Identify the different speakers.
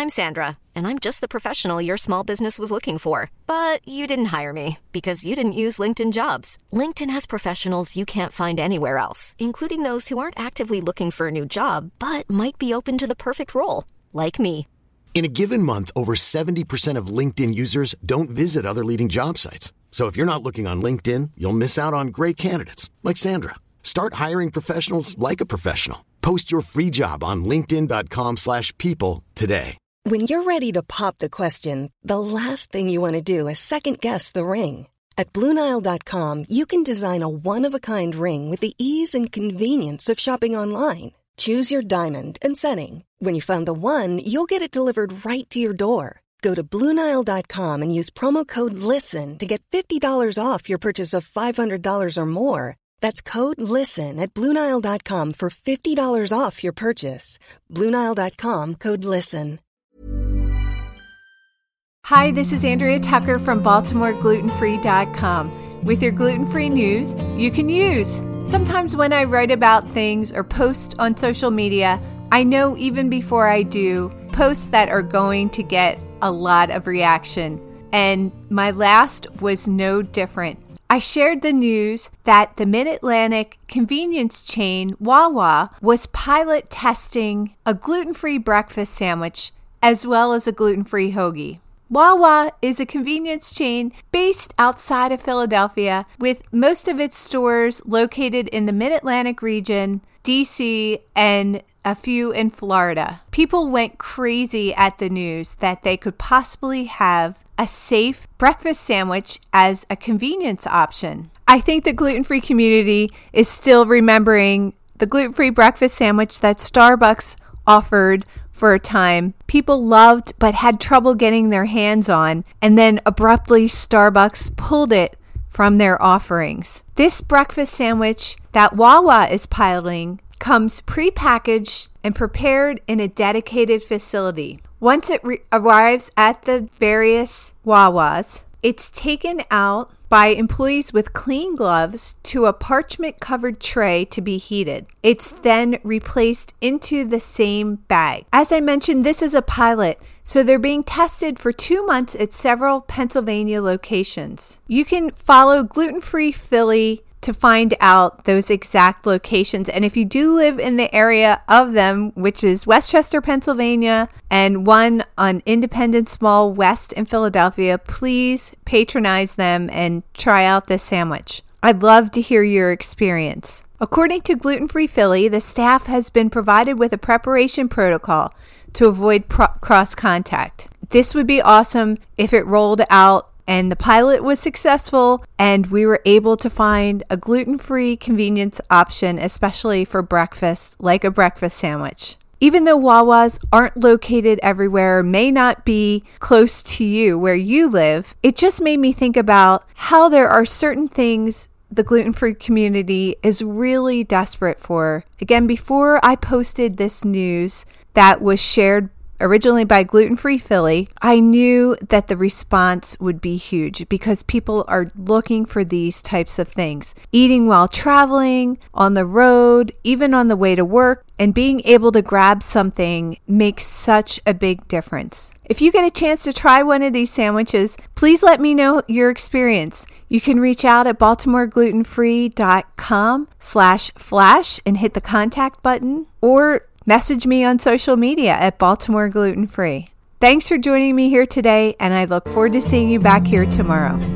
Speaker 1: I'm Sandra, and I'm just the professional your small business was looking for. But you didn't hire me because you didn't use LinkedIn Jobs. LinkedIn has professionals you can't find anywhere else, including those who aren't actively looking for a new job, but might be open to the perfect role, like me.
Speaker 2: In a given month, over 70% of LinkedIn users don't visit other leading job sites. So if you're not looking on LinkedIn, you'll miss out on great candidates like Sandra. Start hiring professionals like a professional. Post your free job on linkedin.com/people today.
Speaker 3: When you're ready to pop the question, the last thing you want to do is second-guess the ring. At BlueNile.com, you can design a one-of-a-kind ring with the ease and convenience of shopping online. Choose your diamond and setting. When you find the one, you'll get it delivered right to your door. Go to BlueNile.com and use promo code LISTEN to get $50 off your purchase of $500 or more. That's code LISTEN at BlueNile.com for $50 off your purchase. BlueNile.com, code LISTEN.
Speaker 4: Hi, this is Andrea Tucker from BaltimoreGlutenFree.com with your gluten-free news you can use. Sometimes when I write about things or post on social media, I know even before I do, posts that are going to get a lot of reaction. And my last was no different. I shared the news that the Mid-Atlantic convenience chain Wawa was pilot testing a gluten-free breakfast sandwich as well as a gluten-free hoagie. Wawa is a convenience chain based outside of Philadelphia with most of its stores located in the Mid-Atlantic region, DC, and a few in Florida. People went crazy at the news that they could possibly have a safe breakfast sandwich as a convenience option. I think the gluten-free community is still remembering the gluten-free breakfast sandwich that Starbucks offered for a time. People loved but had trouble getting their hands on, and then abruptly Starbucks pulled it from their offerings. This breakfast sandwich that Wawa is piloting comes prepackaged and prepared in a dedicated facility. Once it arrives at the various Wawas, it's taken out by employees with clean gloves to a parchment-covered tray to be heated. It's then replaced into the same bag. As I mentioned, this is a pilot, so they're being tested for 2 months at several Pennsylvania locations. You can follow Gluten Free Philly to find out those exact locations. And if you do live in the area of them, which is Westchester, Pennsylvania, and one on Independence Mall West in Philadelphia, please patronize them and try out this sandwich. I'd love to hear your experience. According to Gluten Free Philly, the staff has been provided with a preparation protocol to avoid cross contact. This would be awesome if it rolled out and the pilot was successful and we were able to find a gluten-free convenience option, especially for breakfast, like a breakfast sandwich. Even though Wawas aren't located everywhere, may not be close to you where you live, it just made me think about how there are certain things the gluten-free community is really desperate for. Again, before I posted this news that was shared originally by Gluten Free Philly, I knew that the response would be huge because people are looking for these types of things. Eating while traveling, on the road, even on the way to work, and being able to grab something makes such a big difference. If you get a chance to try one of these sandwiches, please let me know your experience. You can reach out at BaltimoreGlutenFree.com/flash and hit the contact button, or message me on social media at Baltimore Gluten Free. Thanks for joining me here today, and I look forward to seeing you back here tomorrow.